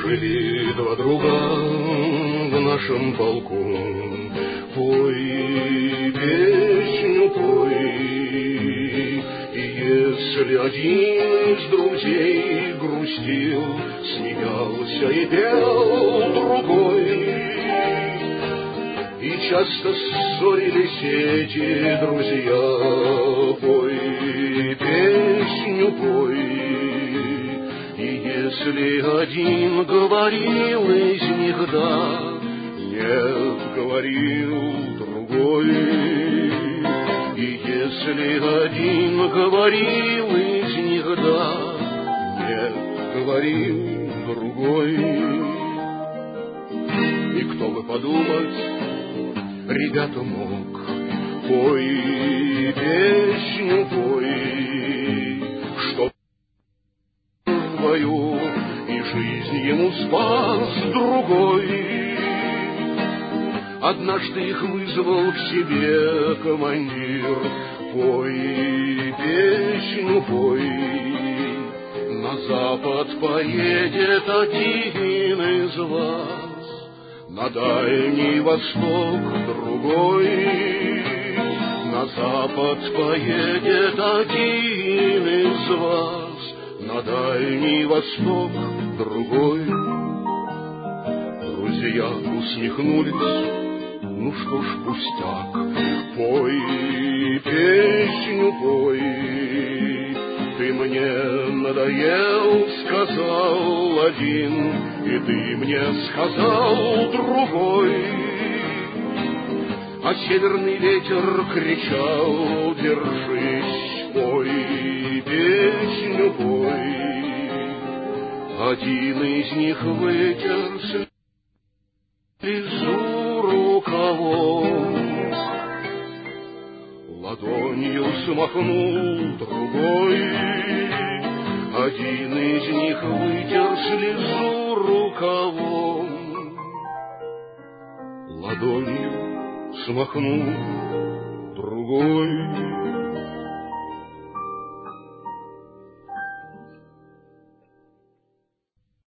Жили два друга в нашем полку. Пой песню, пой. И если один из друзей грустил, смеялся и пел другой. И часто ссорились эти друзья. Пой песню, пой. И если один говорил из них «да», нет, говорил другой. И если один говорил из них «да», нет, говорил другой. И кто бы подумать, ребята, мог, пой песню, пой, что в бою и жизнь ему спас другой. Однажды их вызвал к себе командир. Пой песню, пой. На запад поедет один из вас, на Дальний Восток другой. На запад поедет один из вас, на Дальний Восток другой. Друзья усмехнулись. Ну что ж, пустяк, пой песню, пой. Ты мне надоел, сказал один, и ты мне сказал другой. А северный ветер кричал: держись, пой песню, пой. Один из них вытер слезу рукавом, ладонью смахнул другой. Один из них вытер слезу рукавом, ладонью смахнул другой.